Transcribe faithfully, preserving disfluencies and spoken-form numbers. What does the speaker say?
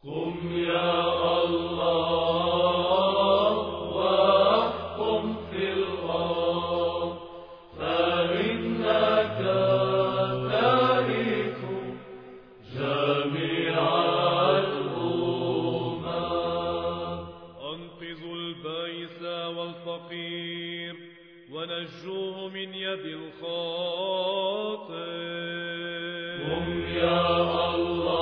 قم يا الله واحكم في الأرض فإنك تارك جميع الأمم. أنقذوا البائس والفقير ونجوه من يد الخاطئ. قم يا الله